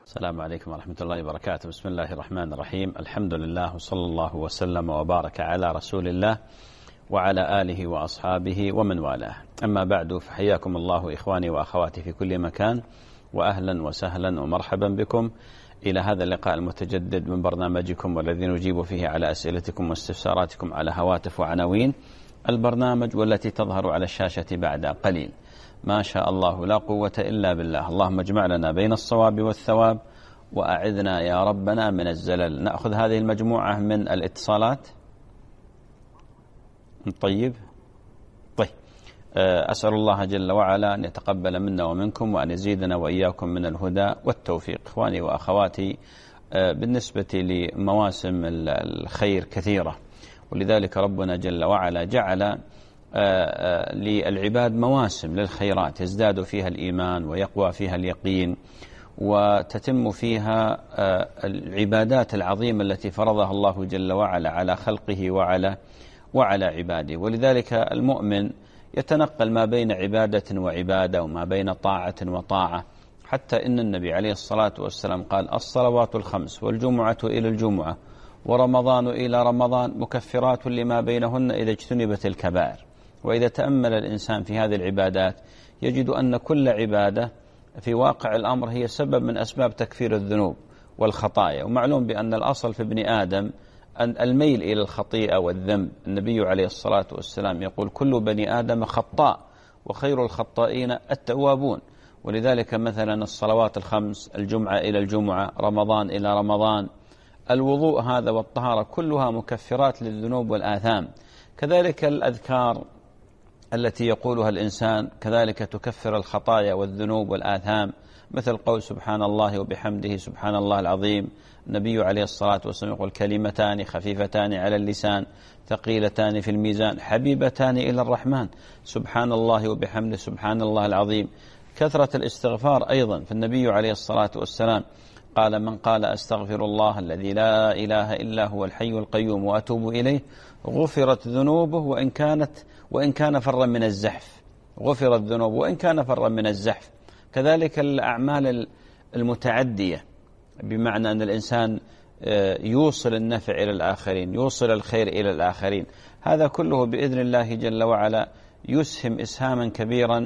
السلام عليكم ورحمة الله وبركاته. بسم الله الرحمن الرحيم. الحمد لله وصلى الله وسلم وبارك على رسول الله وعلى آله وأصحابه ومن والاه. أما بعد، فحياكم الله إخواني وأخواتي في كل مكان، وأهلا وسهلا ومرحبا بكم إلى هذا اللقاء المتجدد من برنامجكم والذي نجيب فيه على أسئلتكم واستفساراتكم على هواتف وعناوين البرنامج والتي تظهر على الشاشة بعد قليل. ما شاء الله لا قوة إلا بالله. اللهم اجمع لنا بين الصواب والثواب وأعذنا يا ربنا من الزلل. نأخذ هذه المجموعة من الاتصالات. طيب أسأل الله جل وعلا أن يتقبل منا ومنكم وأن يزيدنا وإياكم من الهدى والتوفيق. إخواني وأخواتي، بالنسبة لمواسم الخير كثيرة، ولذلك ربنا جل وعلا جعل للعباد مواسم للخيرات يزداد فيها الإيمان ويقوى فيها اليقين، وتتم فيها العبادات العظيمة التي فرضها الله جل وعلا على خلقه وعلى عباده. ولذلك المؤمن يتنقل ما بين عبادة وعبادة وما بين طاعة وطاعة، حتى إن النبي عليه الصلاة والسلام قال: الصلوات الخمس والجمعة إلى الجمعة ورمضان إلى رمضان مكفرات لما بينهن إذا اجتنبت الكبائر. وإذا تأمل الإنسان في هذه العبادات يجد أن كل عبادة في واقع الأمر هي سبب من أسباب تكفير الذنوب والخطايا. ومعلوم بأن الأصل في ابن آدم أن الميل إلى الخطيئة والذنب. النبي عليه الصلاة والسلام يقول: كل بني آدم خطاء وخير الخطائين التوابون. ولذلك مثلا الصلوات الخمس، الجمعة إلى الجمعة، رمضان إلى رمضان، الوضوء هذا والطهارة كلها مكفرات للذنوب والآثام. كذلك الأذكار التي يقولها الإنسان كذلك تكفر الخطايا والذنوب والآثام، مثل قول سبحان الله وبحمده سبحان الله العظيم. النبي عليه الصلاة والسلام يقول: كلمتان خفيفتان على اللسان ثقيلتان في الميزان حبيبتان إلى الرحمن، سبحان الله وبحمده سبحان الله العظيم. كثرة الاستغفار أيضا، فالنبي عليه الصلاة والسلام قال: من قال أستغفر الله الذي لا إله إلا هو الحي القيوم وأتوب إليه غفرت ذنوبه وإن كان فرا من الزحف. غفرت ذنوبه وإن كان فرا من الزحف. كذلك الأعمال المتعدية، بمعنى أن الإنسان يوصل النفع إلى الآخرين، يوصل الخير إلى الآخرين، هذا كله بإذن الله جل وعلا يسهم إسهاما كبيرا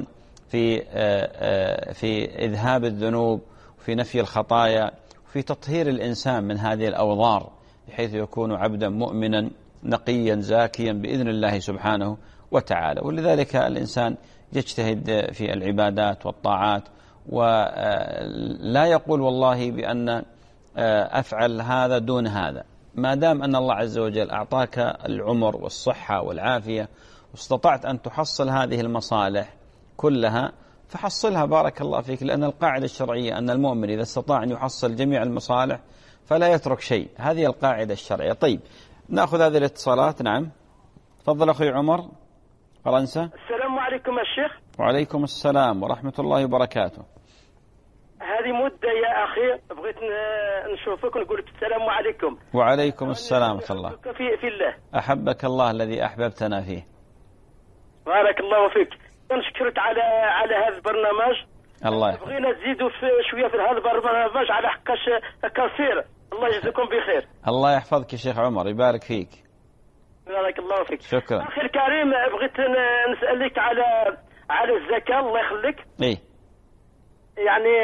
في إذهاب الذنوب، في نفي الخطايا، في تطهير الإنسان من هذه الأوضار، بحيث يكون عبدا مؤمنا نقيا زاكيا بإذن الله سبحانه وتعالى. ولذلك الإنسان يجتهد في العبادات والطاعات، ولا يقول والله بأن أفعل هذا دون هذا. ما دام أن الله عز وجل أعطاك العمر والصحة والعافية واستطعت أن تحصل هذه المصالح كلها فحصلها، بارك الله فيك، لأن القاعدة الشرعية أن المؤمن إذا استطاع أن يحصل جميع المصالح فلا يترك شيء. هذه القاعدة الشرعية. طيب، نأخذ هذه الاتصالات. نعم، تفضل أخي عمر فرنسا. السلام عليكم الشيخ. وعليكم السلام ورحمة الله وبركاته. هذه مدة يا أخي بغيت نشوفك ونقول لك السلام عليكم. وعليكم السلام ورحمة الله. في الله. أحبك الله الذي أحببتنا فيه. بارك الله فيك. نشكرك على هذا البرنامج. الله يحفظك. بغينا نزيدوا شوية في هذا البرنامج على حقاش كثير. الله يجزيكم بخير. الله يحفظك يا شيخ عمر، يبارك فيك. بارك الله فيك. شكرا. أخي الكريم، بغيت نسألك على الزكاة. الله يخليك. إيه. يعني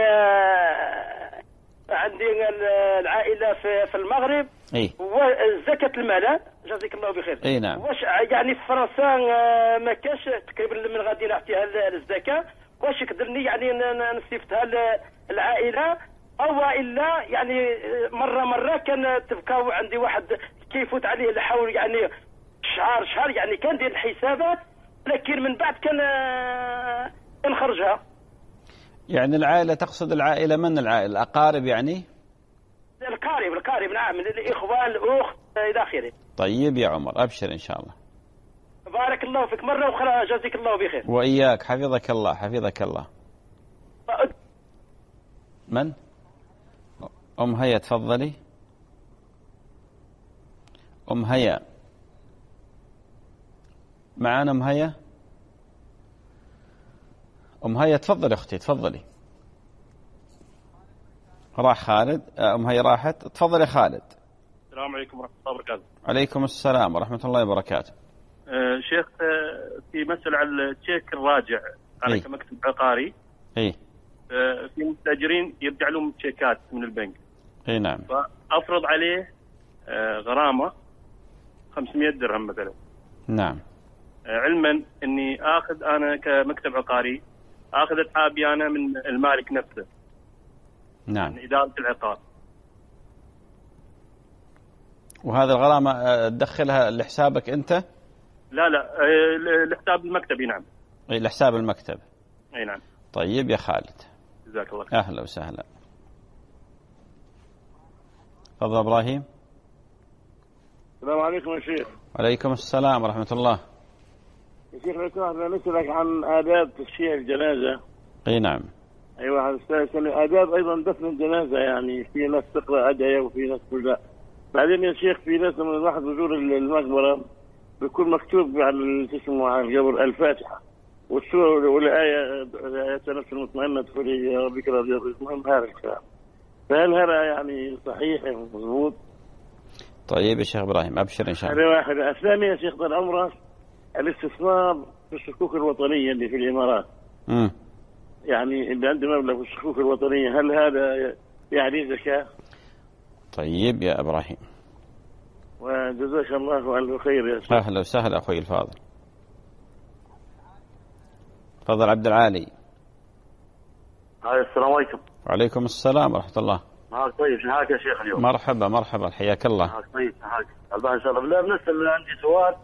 عندي العائلة في المغرب. إيه. وزكاة المال، جزاك الله بخير. إيه نعم. واش يعني في فرنسا ما كاش تقريبا من غادي نعطيها الزكاة، واش يقدرني يعني نصيفتها العائلة، أو إلا يعني مرة كان تبقى عندي واحد كيفوت عليه الحول، يعني شهر يعني كان دير الحسابات، لكن من بعد كان نخرجها. يعني العائلة، تقصد العائلة من العائلة؟ الأقارب يعني؟ القارب نعم، من الإخوان الأخت إلى آخره. طيب يا عمر، أبشر إن شاء الله. بارك الله فيك مرة أخرى، جزاك الله بخير. وإياك، حفظك الله حفظك الله. من؟ أم هيا، تفضلي. أم هيا معانا. أم هيا، أم هيا تفضلي أختي، تفضلي. راح خالد. هي راحت. تفضل يا خالد. السلام عليكم ورحمة الله وبركاته. عليكم السلام ورحمة الله وبركاته. شيخ، في مسألة على التشيك الراجع، أنا كمكتب عقاري في مستأجرين يرجع لهم تشيكات من البنك. نعم. فأفرض عليه غرامة 500 درهم مثلا. نعم. علما أني آخذ أنا كمكتب عقاري آخذ أتعابي أنا من المالك نفسه. نعم. من إدارة العقار. وهذه الغرامة تدخلها لحسابك أنت؟ لا لحساب المكتب. نعم. لحساب المكتب. أي نعم. طيب يا خالد، جزاك الله. أهلا وسهلا. تفضل إبراهيم. السلام عليكم يا شيخ. وعليكم السلام ورحمة الله. يا شيخ لو سمحت نسألك عن آداب تشييع الجنازة. نعم. أيوة، آداب أيضا دفن الجنازة، يعني في ناس تقرأ أدعية وفي ناس لا. بعدين يا شيخ في ناس من الواحد بزور المقبرة بيكون مكتوب على اسمه على القبر الفاتحة والسورة والآية نفس المطمئنة ادخلي يا ربك راضي. المهم هذا الكلام، فهل هذا يعني صحيح مضبوط؟ طيب يا شيخ إبراهيم، أبشر إن شاء الله. هذا واحد. الثاني يا شيخ طال عمرك الاستثمار في الصكوك الوطنية اللي في الإمارات. يعني اللي عنده مبلغ في الصكوك الوطنية، هل هذا يعني زكاة؟ طيب يا إبراهيم، وجزاك الله ألف خير يا شيخ. أهلا وسهلا أخوي الفاضل. تفضل عبد العالي. السلام عليكم. وعليكم السلام ورحمة الله. طيب، شنو يا شيخ اليوم؟ مرحبا مرحبا، حياك الله. طيب، البان إن شاء الله. بالله بالنسبة عندي سؤال.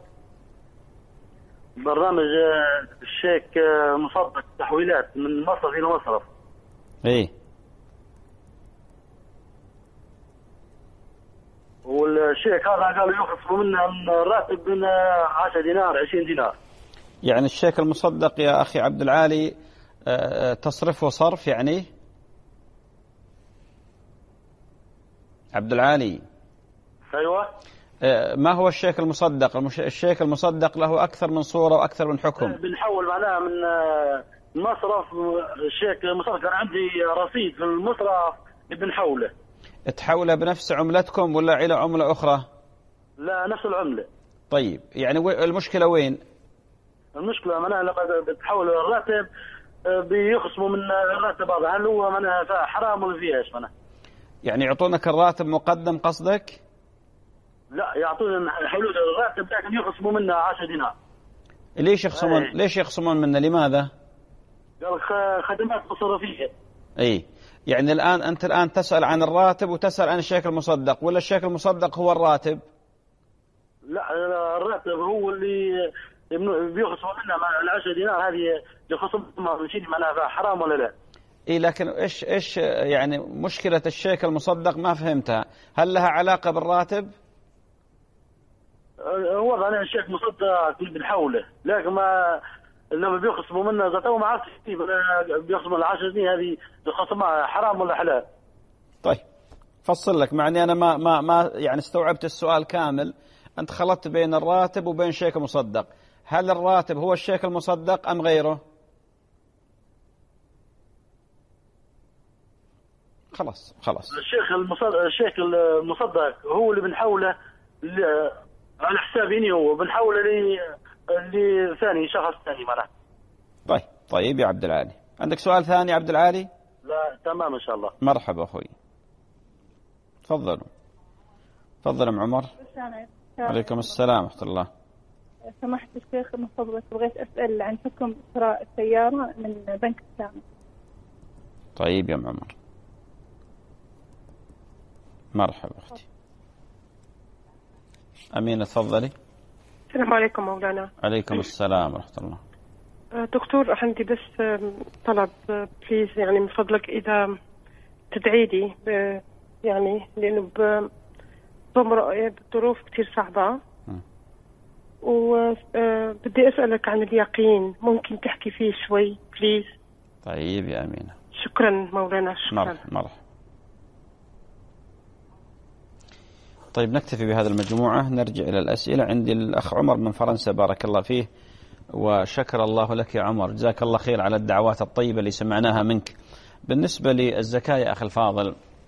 برنامج الشيك مصدق تحويلات من مصرف إلى مصرف. والشيك هذا قالوا يخصموا منه الراتب من 10 دينار 20 دينار. يعني الشيك المصدق يا أخي عبد العالي تصرف وصرف يعني؟ عبد العالي. أيوة. ما هو الشيك المصدق؟ الشيك المصدق له أكثر من صورة وأكثر من حكم. بنحول معناها من مصرف الشيك المصدق. كان عندي رصيد في المصرف بنحوله. تحوله بنفس عملتكم ولا إلى عملة أخرى؟ لا، نفس العملة. طيب، يعني المشكلة وين؟ المشكلة معناها لما بتحول الراتب بيخصموا من الراتب هذا. هل هو معناها حرام ولا فيها ايش معناها؟ يعني يعطونك الراتب مقدم قصدك؟ لا، يعطون يحولوا الراتب لكن يخصموا منه 10 دينار. ليش يخصمون؟ ليش يخصمون منه؟ لماذا؟ قال خدمات مصرفية. يعني أنت الآن تسأل عن الراتب وتسأل عن الشيك المصدق، ولا الشيك المصدق هو الراتب؟ لا، الراتب هو اللي بيخصموا منه 10 دينار. هذه يخصم شيء معناها حرام ولا لا؟ لكن ايش يعني مشكلة الشيك المصدق؟ ما فهمتها. هل لها علاقة بالراتب؟ هو أنا الشيك مصدق بنحوله، لكن ما لما بيخصموا منه زاتوا ما عرفت كيف بيخصموا 10 دنيا. هذه الخصم حرام ولا حلال؟ طيب فصل لك، معني أنا ما يعني استوعبت السؤال كامل. أنت خلطت بين الراتب وبين شيك مصدق. هل الراتب هو الشيك المصدق أم غيره؟ خلاص. الشيك المصدق هو اللي بنحوله على حسابي، هو بنحوله لثاني شخص ثاني معناه. طيب يا عبد العالي، عندك سؤال ثاني يا عبد العالي؟ لا، تمام إن شاء الله. مرحبا أخوي، تفضل أم عمر. عليكم السلام ورحمة الله. سمحت الشيخ من فضلك، بغيت أسأل عن حكم شراء السيارة من بنك السامي. طيب يا أم عمر. مرحبا أختي أمينة، تفضلي. السلام عليكم مولانا. عليكم السلام ورحمة الله. دكتور، عندي بس طلب بليز، يعني من فضلك إذا تدعي لي يعني لأنه بمرق بظروف كتير صعبة، وبدي أسألك عن اليقين، ممكن تحكي فيه شوي بليز؟ طيب يا أمينة. شكرا مولانا، شكرا. مرحبا. طيب نكتفي بهذا المجموعة، نرجع إلى الأسئلة. عندي الأخ عمر من فرنسا، بارك الله فيه وشكر الله لك يا عمر، جزاك الله خير على الدعوات الطيبة اللي سمعناها منك. بالنسبة للزكاة يا أخي الفاضل،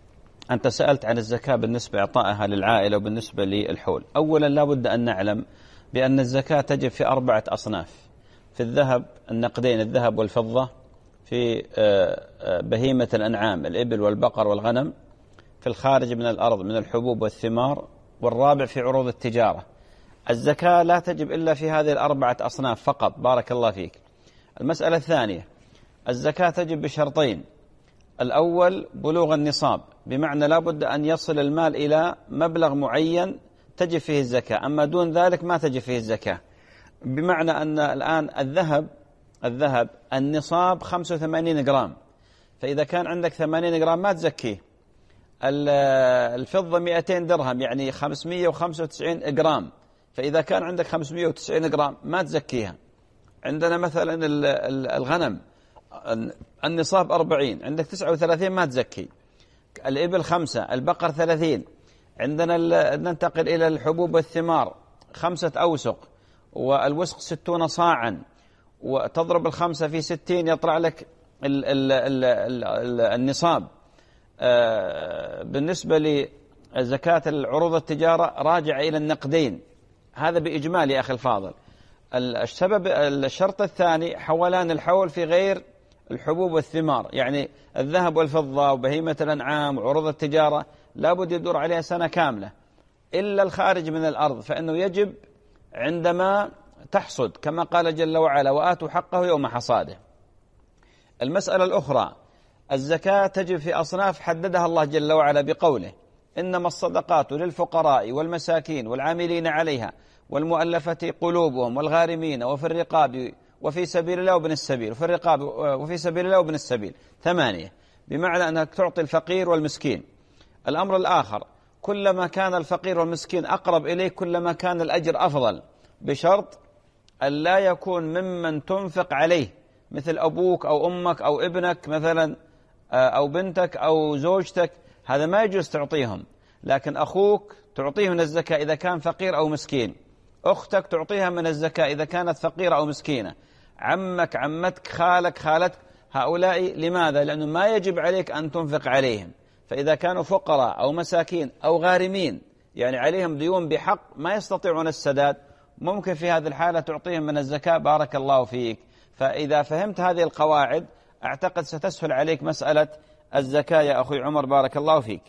أنت سألت عن الزكاة بالنسبة إعطائها للعائلة وبالنسبة للحول. أولا لا بد أن نعلم بأن الزكاة تجب في 4 أصناف: في الذهب النقدين، الذهب والفضة، في بهيمة الأنعام الإبل والبقر والغنم، في الخارج من الأرض من الحبوب والثمار، والرابع في عروض التجارة. الزكاة لا تجب إلا في هذه 4 أصناف فقط. بارك الله فيك. المسألة الثانية: الزكاة تجب بشرطين: الأول بلوغ النصاب، بمعنى لا بد أن يصل المال إلى مبلغ معين تجب فيه الزكاة، أما دون ذلك ما تجب فيه الزكاة. بمعنى أن الآن الذهب النصاب 85 جرام، فإذا كان عندك 80 جرام ما تزكيه. الفضة 200 درهم يعني 595 جرام، فإذا كان عندك 590 جرام ما تزكيها. عندنا مثلا الغنم النصاب 40، عندك 39 ما تزكي. الإبل 5، البقر 30. عندنا ننتقل إلى الحبوب والثمار 5 أوسق، والوسق 60 صاعا، وتضرب 5 في 60 يطلع لك النصاب. بالنسبة لزكاة العروض التجارة راجع إلى النقدين، هذا بإجمال يا أخي الفاضل. الشرط الثاني حولان الحول في غير الحبوب والثمار، يعني الذهب والفضة وبهيمة الأنعام وعروض التجارة لابد يدور عليها سنة كاملة، إلا الخارج من الأرض فإنه يجب عندما تحصد، كما قال جل وعلا: وآتوا حقه يوم حصاده. المسألة الأخرى: الزكاة تجب في أصناف حددها الله جل وعلا بقوله: إنما الصدقات للفقراء والمساكين والعاملين عليها والمؤلفة قلوبهم والغارمين وفي الرقاب وفي سبيل الله وابن السبيل، وفي الرقاب وفي سبيل الله وابن السبيل. 8، بمعنى أنك تعطي الفقير والمسكين. الأمر الآخر: كلما كان الفقير والمسكين أقرب إليك كلما كان الأجر أفضل، بشرط أن لا يكون ممن تنفق عليه، مثل أبوك أو أمك أو ابنك مثلا أو بنتك أو زوجتك، هذا ما يجوز تعطيهم. لكن أخوك تعطيه من الزكاة إذا كان فقير أو مسكين، أختك تعطيها من الزكاة إذا كانت فقيرة أو مسكينة، عمك، عمتك، خالك، خالتك، هؤلاء لماذا؟ لأنه ما يجب عليك أن تنفق عليهم. فإذا كانوا فقراء أو مساكين أو غارمين، يعني عليهم ديون بحق ما يستطيعون السداد، ممكن في هذه الحالة تعطيهم من الزكاة. بارك الله فيك. فإذا فهمت هذه القواعد أعتقد ستسهل عليك مسألة الزكاة يا أخي عمر. بارك الله فيك.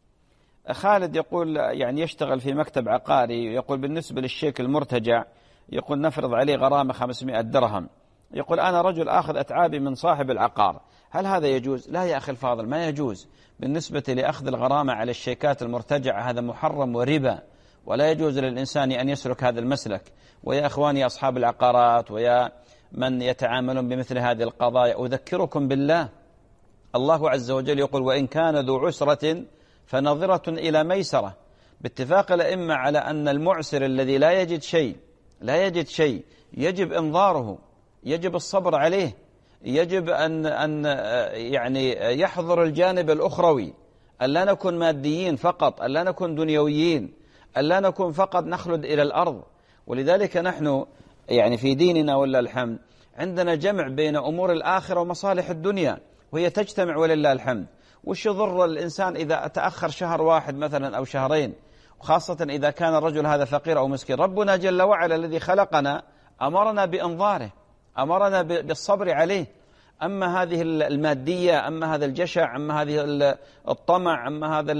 خالد يقول يعني يشتغل في مكتب عقاري، يقول بالنسبة للشيك المرتجع، يقول نفرض عليه غرامة 500 درهم، يقول أنا رجل آخذ أتعابي من صاحب العقار، هل هذا يجوز؟ لا يا أخي الفاضل، ما يجوز. بالنسبة لأخذ الغرامة على الشيكات المرتجعة هذا محرم وربا، ولا يجوز للإنسان أن يسلك هذا المسلك. ويا أخواني أصحاب العقارات ويا من يتعاملون بمثل هذه القضايا، أذكركم بالله، الله عز وجل يقول: وإن كان ذو عسرة فنظرة إلى ميسرة. باتفاق الأئمة على أن المعسر الذي لا يجد شيء يجب إنظاره، يجب الصبر عليه، يجب أن يعني يحضر الجانب الأخروي، أن لا نكون ماديين فقط، أن لا نكون دنيويين، أن لا نكون فقط نخلد إلى الأرض. ولذلك نحن يعني في ديننا ولله الحمد عندنا جمع بين أمور الآخرة ومصالح الدنيا، وهي تجتمع ولله الحمد. وش يضر الإنسان إذا تأخر شهر واحد مثلا أو شهرين، وخاصة إذا كان الرجل هذا فقير أو مسكين؟ ربنا جل وعلا الذي خلقنا أمرنا بإنظاره، أمرنا بالصبر عليه. أما هذه المادية، أما هذا الجشع، أما هذه الطمع، أما هذا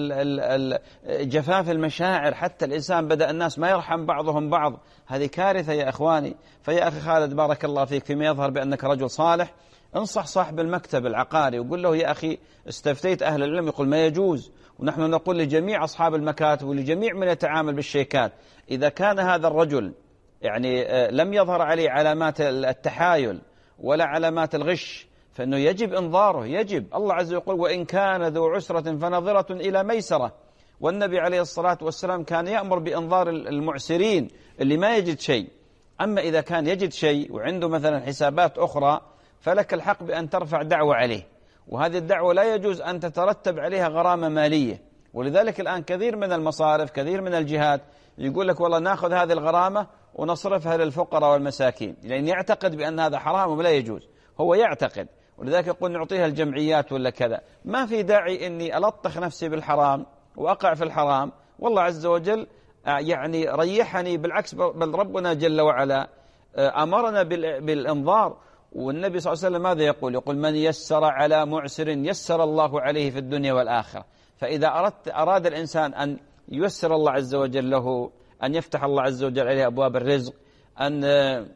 جفاف المشاعر، حتى الإنسان بدأ الناس ما يرحم بعضهم بعض، هذه كارثة يا إخواني. فيا أخي خالد بارك الله فيك، فيما يظهر بأنك رجل صالح، انصح صاحب المكتب العقاري وقل له: يا أخي استفتيت أهل العلم يقول ما يجوز. ونحن نقول لجميع أصحاب المكاتب ولجميع من يتعامل بالشيكات، إذا كان هذا الرجل يعني لم يظهر عليه علامات التحايل ولا علامات الغش، فإنه يجب إنظاره. يجب، الله عز وجل يقول: وإن كان ذو عسرة فنظرة إلى ميسرة. والنبي عليه الصلاة والسلام كان يأمر بإنظار المعسرين اللي ما يجد شيء. أما إذا كان يجد شيء وعنده مثلا حسابات أخرى، فلك الحق بأن ترفع دعوة عليه، وهذه الدعوة لا يجوز أن تترتب عليها غرامة مالية. ولذلك الآن كثير من المصارف، كثير من الجهات يقول لك والله نأخذ هذه الغرامة ونصرفها للفقراء والمساكين، لأن يعتقد بأن هذا حرام ولا يجوز. هو يعتقد، ولذلك يقول نعطيها الجمعيات ولا كذا. ما في داعي إني ألطخ نفسي بالحرام وأقع في الحرام، والله عز وجل يعني ريحني، بالعكس بل ربنا جل وعلا أمرنا بالإنظار. والنبي صلى الله عليه وسلم ماذا يقول؟ يقول من يسر على معسر يسر الله عليه في الدنيا والآخرة. فإذا أراد الإنسان أن ييسر الله عز وجل له، أن يفتح الله عز وجل عليه أبواب الرزق، أن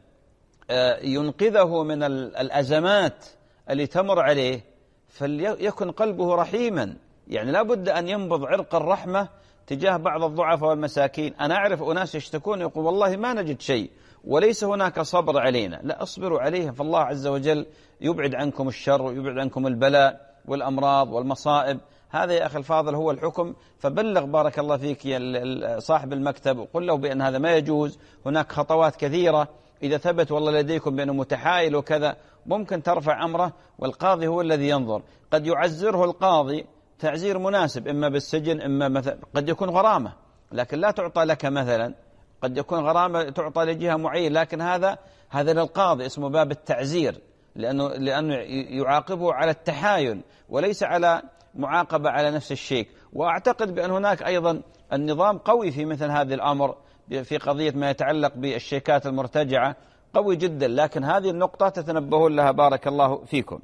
ينقذه من الأزمات اللي تمر عليه، فليكن قلبه رحيما. يعني لا بد أن ينبض عرق الرحمة تجاه بعض الضعفاء والمساكين. أنا أعرف أناس يشتكون يقول والله ما نجد شيء وليس هناك صبر علينا. لا، أصبروا عليهم، فالله عز وجل يبعد عنكم الشر ويبعد عنكم البلاء والأمراض والمصائب. هذا يا أخي الفاضل هو الحكم. فبلغ بارك الله فيك يا صاحب المكتب وقل له بأن هذا ما يجوز. هناك خطوات كثيرة إذا ثبت والله لديكم بأنه متحايل وكذا ممكن ترفع أمره، والقاضي هو الذي ينظر. قد يعزره القاضي تعزير مناسب، إما بالسجن إما مثلا قد يكون غرامة، لكن لا تعطى لك مثلا. قد يكون غرامة تعطى لجهة معينة، لكن هذا للقاضي اسمه باب التعزير، لأنه يعاقبه على التحايل وليس على معاقبة على نفس الشيء. وأعتقد بأن هناك أيضا النظام قوي في مثل هذا الأمر، في قضية ما يتعلق بالشيكات المرتجعة قوي جدا. لكن هذه النقطة تتنبهون لها بارك الله فيكم.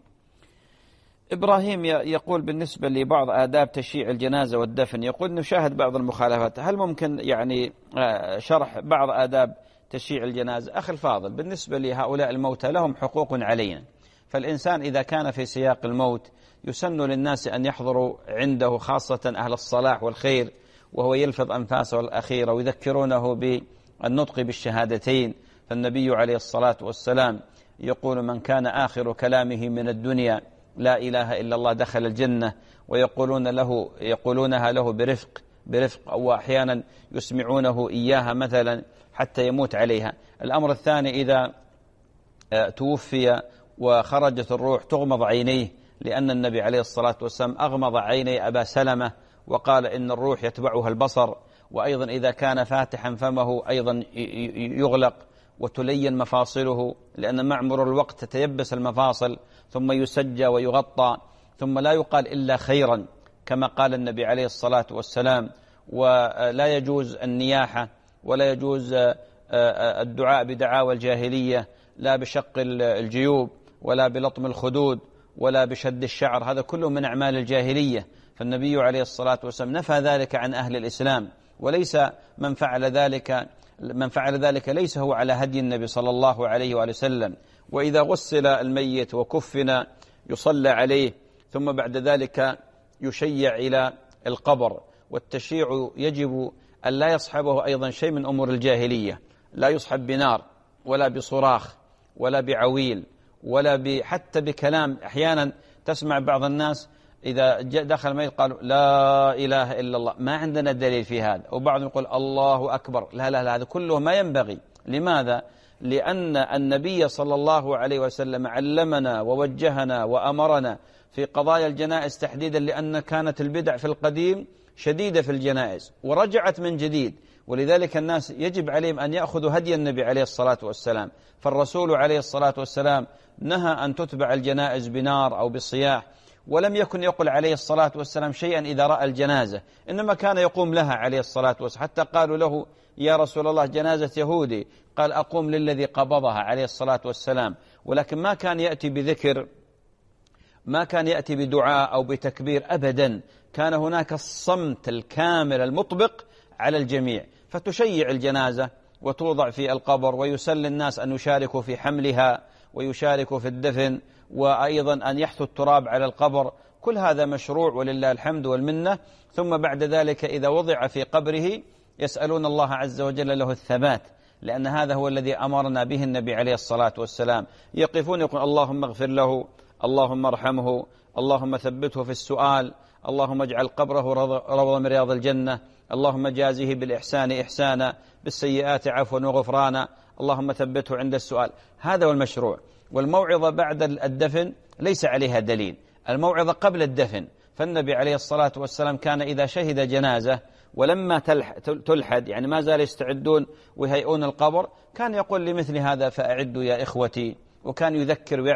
إبراهيم يقول بالنسبة لبعض آداب تشييع الجنازة والدفن، يقول نشاهد بعض المخالفات، هل ممكن يعني شرح بعض آداب تشييع الجنازة؟ أخي الفاضل، بالنسبة لهؤلاء الموتى لهم حقوق علينا. فالإنسان إذا كان في سياق الموت يسن للناس أن يحضروا عنده، خاصة أهل الصلاح والخير، وهو يلفظ أنفاسه الأخيرة ويذكرونه بالنطق بالشهادتين. فالنبي عليه الصلاة والسلام يقول من كان آخر كلامه من الدنيا لا إله إلا الله دخل الجنة، يقولونها له برفق أو أحيانا يسمعونه إياها مثلا حتى يموت عليها. الأمر الثاني، إذا توفي وخرجت الروح تغمض عينيه، لأن النبي عليه الصلاة والسلام أغمض عيني أبا سلمة وقال إن الروح يتبعها البصر. وأيضا إذا كان فاتحا فمه أيضا يغلق وتلين مفاصله، لأن مع مرور الوقت تتيبس المفاصل، ثم يسجى ويغطى، ثم لا يقال إلا خيرا كما قال النبي عليه الصلاة والسلام. ولا يجوز النياحة، ولا يجوز الدعاء بدعاوى الجاهلية، لا بشق الجيوب ولا بلطم الخدود ولا بشد الشعر، هذا كله من أعمال الجاهلية. فالنبي عليه الصلاة والسلام نفى ذلك عن أهل الإسلام، وليس من فعل ذلك ليس هو على هدي النبي صلى الله عليه وآله وسلم. وإذا غسل الميت وكفن يصلى عليه، ثم بعد ذلك يشيع إلى القبر. والتشييع يجب أن لا يصحبه أيضا شيء من أمور الجاهلية، لا يصحب بنار ولا بصراخ ولا بعويل ولا حتى بكلام. أحيانا تسمع بعض الناس إذا دخل الميت قالوا لا إله إلا الله، ما عندنا دليل في هذا. وبعضهم يقول الله أكبر، لا هذا كله ما ينبغي. لماذا؟ لأن النبي صلى الله عليه وسلم علمنا ووجهنا وأمرنا في قضايا الجنائز تحديدا، لأن كانت البدع في القديم شديدة في الجنائز ورجعت من جديد. ولذلك الناس يجب عليهم أن يأخذوا هدي النبي عليه الصلاة والسلام. فالرسول عليه الصلاة والسلام نهى أن تتبع الجنائز بنار أو بالصياح، ولم يكن يقول عليه الصلاة والسلام شيئا إذا رأى الجنازة، إنما كان يقوم لها عليه الصلاة والسلام. حتى قالوا له يا رسول الله جنازة يهودي، قال أقوم للذي قبضها عليه الصلاة والسلام. ولكن ما كان يأتي بذكر، ما كان يأتي بدعاء أو بتكبير أبدا. كان هناك الصمت الكامل المطبق على الجميع. فتشيع الجنازة وتوضع في القبر، ويسل الناس أن يشاركوا في حملها ويشاركوا في الدفن، وأيضا أن يحثوا التراب على القبر. كل هذا مشروع ولله الحمد والمنة. ثم بعد ذلك إذا وضع في قبره يسألون الله عز وجل له الثبات، لأن هذا هو الذي أمرنا به النبي عليه الصلاة والسلام. يقفون يقول اللهم اغفر له، اللهم ارحمه، اللهم ثبته في السؤال، اللهم اجعل قبره روضة من رياض الجنة، اللهم جازه بالإحسان إحسانا، بالسيئات عفوا وغفرانا، اللهم ثبته عند السؤال. هذا هو المشروع. والموعظة بعد الدفن ليس عليها دليل، الموعظة قبل الدفن. فالنبي عليه الصلاة والسلام كان إذا شهد جنازة ولما تلحد، يعني ما زال يستعدون ويهيئون القبر، كان يقول لمثل هذا فأعدوا يا إخوتي، وكان يذكر ويعظ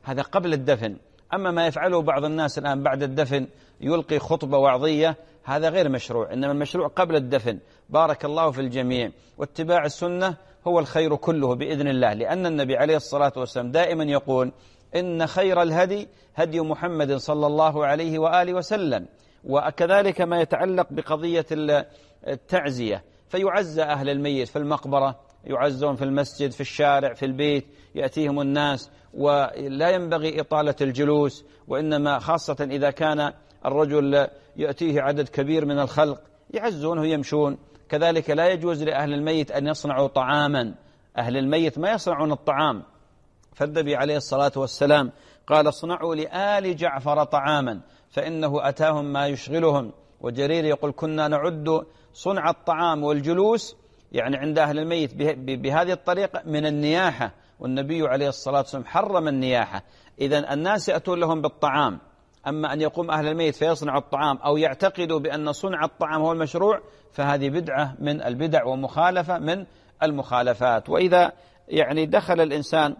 هذا قبل الدفن. أما ما يفعله بعض الناس الآن بعد الدفن يلقي خطبة وعظية، هذا غير مشروع، إنما المشروع قبل الدفن. بارك الله في الجميع. واتباع السنة هو الخير كله بإذن الله، لأن النبي عليه الصلاة والسلام دائما يقول إن خير الهدي هدي محمد صلى الله عليه وآله وسلم. وكذلك ما يتعلق بقضية التعزية، فيعزى أهل الميت في المقبرة، يعزون في المسجد، في الشارع، في البيت، يأتيهم الناس، ولا ينبغي إطالة الجلوس، وإنما خاصة إذا كان الرجل يأتيه عدد كبير من الخلق يعزونه يمشون. كذلك لا يجوز لأهل الميت أن يصنعوا طعاما، أهل الميت ما يصنعون الطعام، فالنبي عليه الصلاة والسلام قال اصنعوا لآل جعفر طعاما فإنه أتاهم ما يشغلهم. وجرير يقول كنا نعد صنع الطعام والجلوس يعني عند أهل الميت بهذه الطريقة من النياحة، والنبي عليه الصلاة والسلام حرم النياحة. إذن الناس يأتون لهم بالطعام، أما أن يقوم أهل الميت فيصنع الطعام أو يعتقدوا بأن صنع الطعام هو المشروع فهذه بدعة من البدع ومخالفة من المخالفات. وإذا يعني دخل الإنسان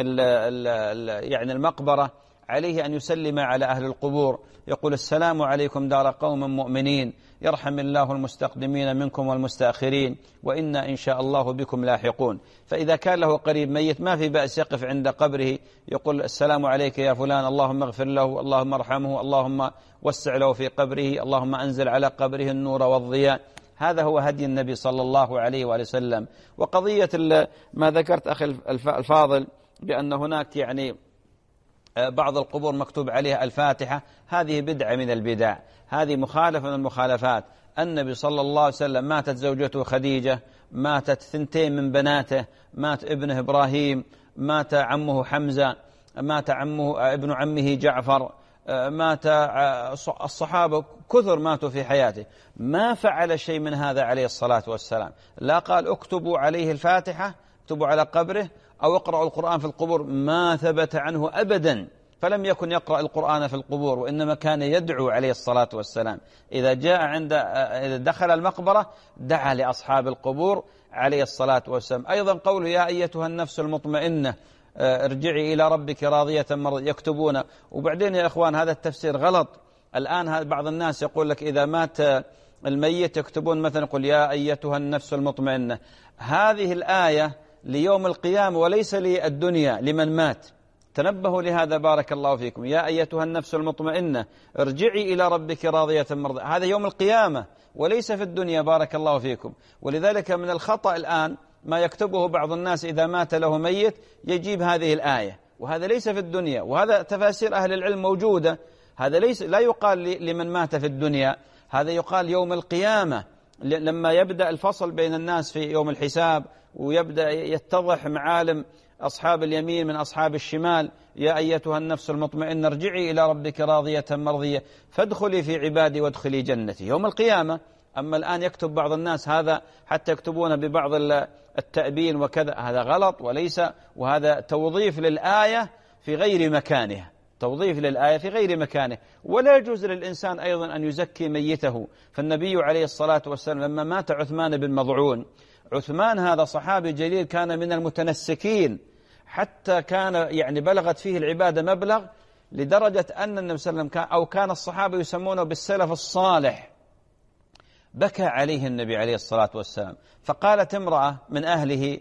يعني المقبرة عليه أن يسلم على أهل القبور، يقول السلام عليكم دار قوم مؤمنين، يرحم الله المستقدمين منكم والمستأخرين، وإنا إن شاء الله بكم لاحقون. فإذا كان له قريب ميت ما في بأس يقف عند قبره يقول السلام عليك يا فلان، اللهم اغفر له، اللهم ارحمه، اللهم وسع له في قبره، اللهم أنزل على قبره النور والضياء. هذا هو هدي النبي صلى الله عليه وآله وسلم. وقضية ما ذكرت أخي الفاضل بأن هناك يعني بعض القبور مكتوب عليها الفاتحة، هذه بدعة من البدع، هذه مخالفة من المخالفات. النبي صلى الله عليه وسلم ماتت زوجته خديجة، ماتت 2 من بناته، مات ابنه إبراهيم، مات عمه حمزة، مات ابن عمه جعفر، مات الصحابة كثر ماتوا في حياته، ما فعل شيء من هذا عليه الصلاة والسلام. لا قال اكتبوا عليه الفاتحة، اكتبوا على قبره، أو اقرأوا القرآن في القبور، ما ثبت عنه أبدا. فلم يكن يقرأ القرآن في القبور، وإنما كان يدعو عليه الصلاة والسلام. إذا دخل المقبرة دعا لأصحاب القبور عليه الصلاة والسلام. أيضا قوله يا أيتها النفس المطمئنة ارجعي إلى ربك راضية مرضية، يكتبون. وبعدين يا إخوان هذا التفسير غلط. الآن بعض الناس يقول لك إذا مات الميت يكتبون مثلا يقول يا أيتها النفس المطمئنة. هذه الآية ليوم القيامة وليس للدنيا لمن مات. تنبهوا لهذا بارك الله فيكم. يا أيتها النفس المطمئنة ارجعي إلى ربك راضية مرضية، هذا يوم القيامة وليس في الدنيا بارك الله فيكم. ولذلك من الخطأ الآن ما يكتبه بعض الناس إذا مات له ميت يجيب هذه الآية، وهذا ليس في الدنيا، وهذا تفاسير أهل العلم موجودة. هذا لا يقال لمن مات في الدنيا، هذا يقال يوم القيامة لما يبدأ الفصل بين الناس في يوم الحساب، ويبدأ يتضح معالم أصحاب اليمين من أصحاب الشمال. يا أيتها النفس المطمئنة ارجعي إلى ربك راضية مرضية فادخلي في عبادي وادخلي جنتي يوم القيامة. أما الآن يكتب بعض الناس هذا حتى يكتبون ببعض التأبين وكذا، هذا غلط وليس، وهذا توظيف للآية في غير مكانها، توظيف للآية في غير مكانه. ولا يجوز للإنسان أيضا أن يزكي ميته. فالنبي عليه الصلاة والسلام لما مات عثمان بن مضعون، عثمان هذا صحابي جليل كان من المتنسكين، حتى كان يعني بلغت فيه العبادة مبلغ لدرجة أن النبي صلى الله عليه وسلم كان الصحابة يسمونه بالسلف الصالح. بكى عليه النبي عليه الصلاة والسلام. فقالت امرأة من أهله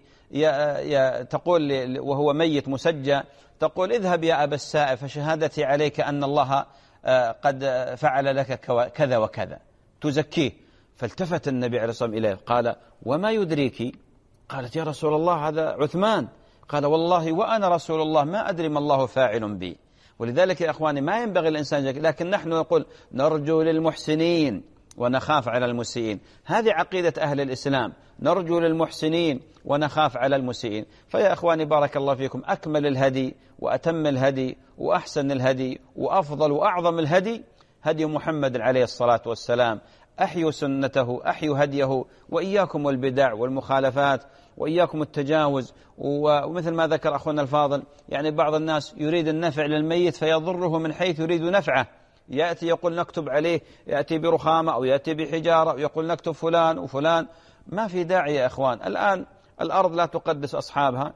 تقول وهو ميت مسجى، تقول اذهب يا أبا السائب فشهادتي عليك أن الله قد فعل لك كذا وكذا، تزكيه. فالتفت النبي عليه الصلاة والسلام إليه قال وما يدريك؟ قالت يا رسول الله هذا عثمان. قال والله وأنا رسول الله ما أدري ما الله فاعل بي. ولذلك يا أخواني ما ينبغي الإنسان، لكن نحن نقول نرجو للمحسنين ونخاف على المسيئين. هذه عقيدة أهل الإسلام، نرجو للمحسنين ونخاف على المسيئين. فيا أخواني بارك الله فيكم، أكمل الهدي وأتم الهدي وأحسن الهدي وأفضل وأعظم الهدي هدي محمد عليه الصلاة والسلام. أحيوا سنته، أحيوا هديه، وإياكم والبدع والمخالفات، وإياكم التجاوز. ومثل ما ذكر أخونا الفاضل، يعني بعض الناس يريد النفع للميت فيضره من حيث يريد نفعه، يأتي يقول نكتب عليه، يأتي برخامة أو يأتي بحجارة ويقول نكتب فلان وفلان. ما في داعي يا أخوان. الآن الأرض لا تقدس أصحابها،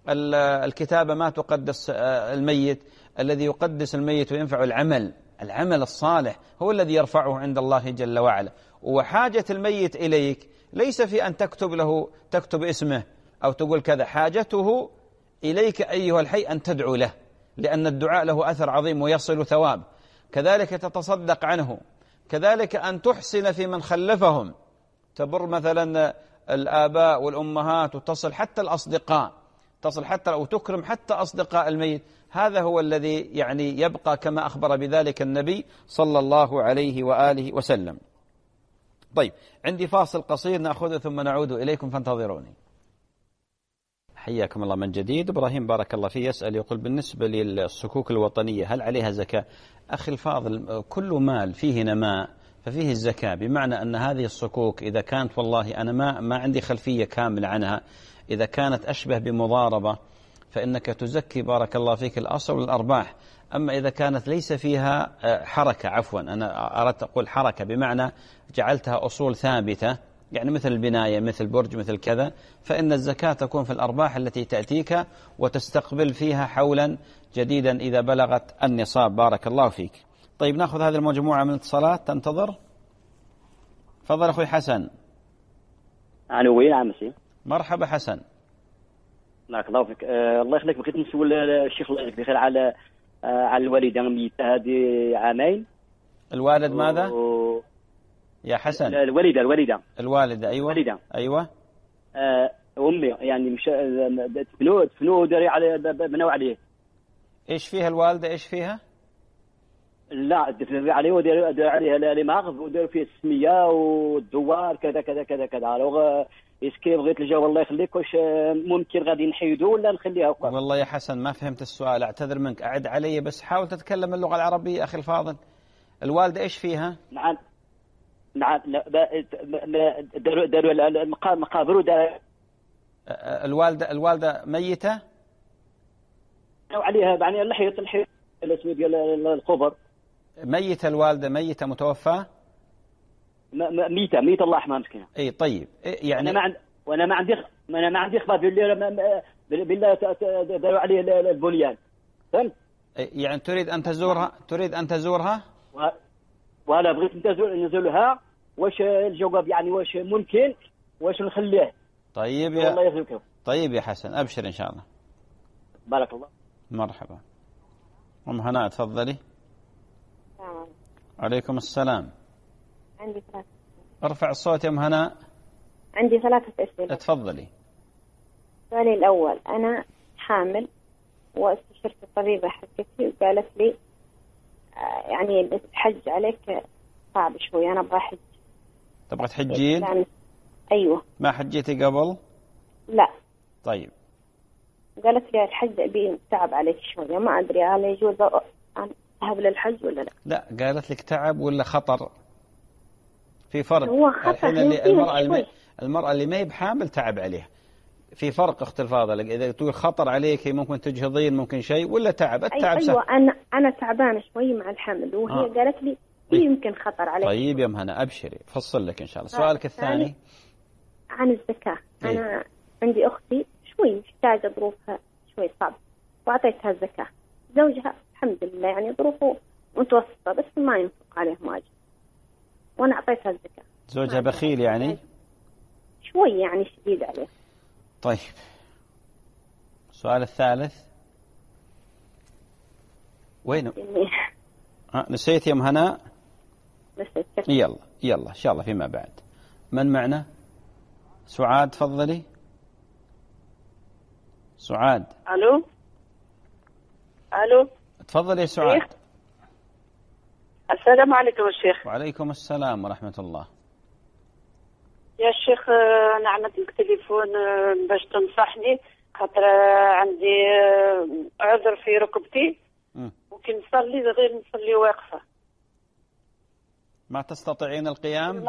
الكتابة ما تقدس الميت. الذي يقدس الميت وينفع العمل الصالح هو الذي يرفعه عند الله جل وعلا. وحاجة الميت إليك ليس في أن تكتب اسمه أو تقول كذا، حاجته إليك أيها الحي أن تدعو له، لأن الدعاء له أثر عظيم ويصل ثواب. كذلك تتصدق عنه، كذلك أن تحسن في من خلفهم، تبر مثلا الآباء والأمهات، وتصل حتى الأصدقاء، تصل حتى وتكرم حتى أصدقاء الميت. هذا هو الذي يعني يبقى كما أخبر بذلك النبي صلى الله عليه وآله وسلم. طيب، عندي فاصل قصير نأخذه ثم نعود إليكم فانتظروني. حياكم الله من جديد. إبراهيم بارك الله فيه يسأل يقول: بالنسبة للصكوك الوطنية هل عليها زكاة؟ أخي الفاضل، كل مال فيه نماء ففيه الزكاة، بمعنى أن هذه الصكوك إذا كانت، والله أنا ما عندي خلفية كاملة عنها، إذا كانت أشبه بمضاربة فإنك تزكي بارك الله فيك الأصل والأرباح. أما إذا كانت ليس فيها حركة، عفوا أنا أردت أقول حركة بمعنى جعلتها أصول ثابتة، يعني مثل البناية، مثل برج، مثل كذا، فإن الزكاة تكون في الأرباح التي تأتيك وتستقبل فيها حولا جديدا إذا بلغت النصاب. بارك الله فيك. طيب، نأخذ هذه المجموعة من الاتصالات تنتظر. تفضل أخوي حسن. وين عم مسي؟ مرحبا حسن. بارك الله فيك. الله يخليك، بغيت نسول الشيخ الله يجزيك بخير على الوالدة ميتة هذه عامين. الوالد ماذا؟ يا حسن. الوالدة أيوة. الوالدة أيوة. أمي يعني مش تفنو داري على بنوا عليه. إيش فيها الوالدة؟ إيش فيها؟ لا، دفنوا عليه وداروا عليها المغرب وداروا فيه السمية والدوار كذا كذا كذا كذا. لو إسكي بغيت الجواب الله يخليك، واش ممكن غادي نحيدو ولا نخليها وقف؟ والله يا حسن ما فهمت السؤال، أعتذر منك، أعد علي بس حاول تتكلم اللغة العربية أخي الفاضل. الوالدة إيش فيها؟ نعم داروا المقابر ودار. الوالدة ميتة؟ عليها يعني الحيط الاسم ديال القبر. ميتة الوالدة، ميتة متوفاة؟ ميتة الله يرحمها مسكينة. اي طيب، يعني وانا ما عندي اخبار بالله داروا عليه البنيان، فهمت؟ يعني تريد ان تزورها؟ ولا بغيت نزورها، واش الجواب يعني واش ممكن، واش نخليه؟ طيب الله يرزقك. طيب يا حسن، ابشر ان شاء الله. بارك الله. مرحبا. ام هناء تفضلي. عليكم السلام. عندي 3. ارفع الصوت يا ام هناء. عندي 3 أسئلة. تفضلي. السؤال الأول: أنا حامل واستشرت الطبيبة حقتي وقالت لي يعني الحج عليك صعب شوي، أنا أبغى أحج. تبغى تحجين؟ يعني أيوة. ما حجيتي قبل؟ لا. طيب. قالت لي الحج أبي تعب عليك شوي، ما أدري هل يجوز أذهب للحج ولا لا. لا، قالت لك تعب ولا خطر؟ في فرق. هو خطر. المرأة اللي ما هي بحامل تعب عليها، في فرق اخت الفاضل. إذا تقول خطر عليك ممكن تجهضين، ممكن شيء، ولا تعب. التعب أيوة أنا تعبانة شوي مع الحمل، وهي قالت لي يمكن خطر عليك. طيب يا مهنا أبشري، فصل لك إن شاء الله. سؤالك الثاني عن الزكاة. أنا عندي أختي شوي محتاجة، ظروفها شوي صعب، وأعطيتها الزكاة. زوجها الحمد لله يعني ظروفه متوسطة، بس ما ينفق عليه واجد، وأنا أعطيتها الزكاة. زوجها بخيل يعني؟ شوي يعني شديد عليه. طيب، السؤال الثالث وينه؟ نسيت يا مهناء؟ نسيت. يلا إن شاء الله فيما بعد. من معنا؟ سعاد تفضلي. سعاد. ألو تفضلي يا سعاد. السلام عليكم يا شيخ. وعليكم السلام ورحمة الله. يا شيخ، أنا عملت تليفون باش تنصحني، خاطر عندي عذر في ركبتي، ممكن نصلي غير نصلي واقفة. ما تستطيعين القيام؟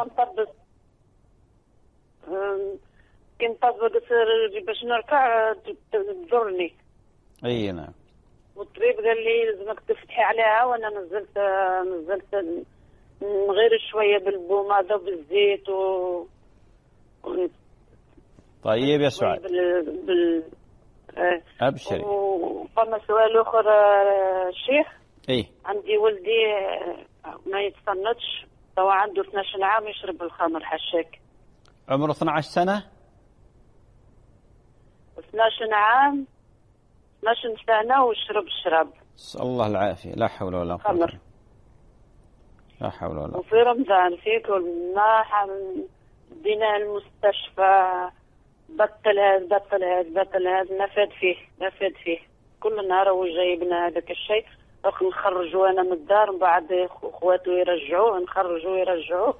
كنت طبقت باش نركع تضرني. اي نعم. والطبيب قال لي لازمك تفتحي عليها، وانا نزلت غير شويه بالبوماده وبالزيت طيب يا سعاد. أبشري. وفما سؤال آخر الشيخ. عندي ولدي ما يتصنتش، هو عنده 12 عام يشرب الخمر حشاك. عمره 12 سنة؟ 12 عام 12 سنة ويشرب الشراب. نسأل الله العافية. لا حول ولا قوة. خمر. لا حول ولا قوة. وفي رمضان في كل ما دينا المستشفى، بطل هذا ما فاد فيه كل نهار هو جايبنا هذاك الشيء، نخرجوا انا من الدار، من بعد اخواته يرجعوه، نخرجوا يرجعوه،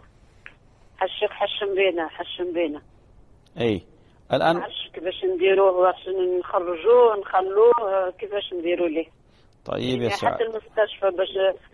حشم بينا. الان ما عرفتش كيفاش نديروه، واش نخرجوه نخلوه، كيفاش نديروا ليه. طيب يا سعاد، حتى المستشفى باش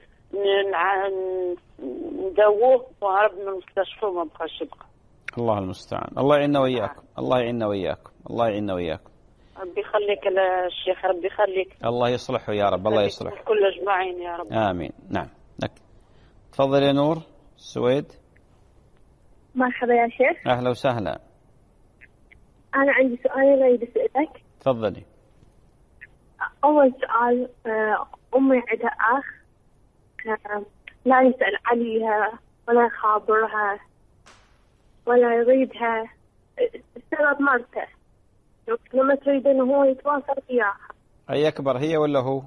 ندووه وهرب من المستشفى وما بقاش يبقى. الله المستعان. الله يعيننا وإياكم. الله يعيننا وإياكم. الله يعيننا وإياكم. ربي يخليك الشيخ، ربي يخليك. الله يصلحه يا رب. الله يصلحه كل أجمعين يا رب. آمين. نعم. تفضل يا نور السويد. مرحبا يا شيخ. أهلا وسهلا. أنا عندي سؤال أريد أسألك. تفضلي. أول سؤال، أمي عندها أخ لا يسأل عليها ولا يخابرها ولا يريدها، السبب مرته لما تريد إنه هو يتواصل وياها. أي أكبر، هي ولا هو؟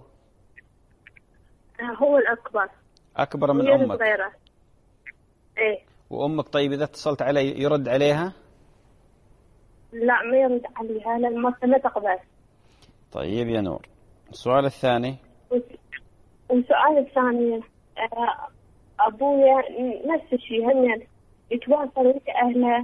هو الأكبر. أكبر من أمك؟ صغيرة. إيه. وأمك طيب إذا اتصلت عليه يرد عليها؟ لا ما يرد عليها لأن ما تقبل. طيب يا نور، السؤال الثاني. السؤال الثاني، أبويا نفس الشيء، هم يتواصل مع أهله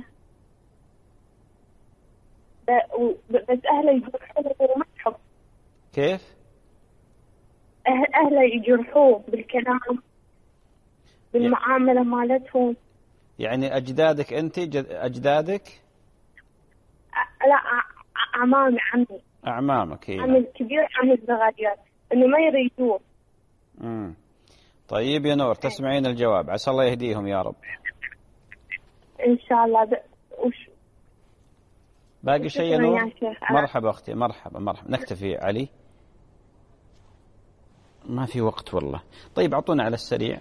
بس أهله يجرحوه وما يحب. كيف؟ أهله يجرحوه بالكلام بالمعاملة مالتهم. يعني أجدادك أنت أجدادك؟ لا عمامي. أعمامك. عمي الكبير عمي الصغير إنه ما يريدوه. طيب يا نور، تسمعين الجواب، عسى الله يهديهم يا رب. إن شاء الله. باقي شيء يا نور؟ مرحبا أختي، مرحبا. نكتفي علي، ما في وقت والله. طيب أعطونا على السريع.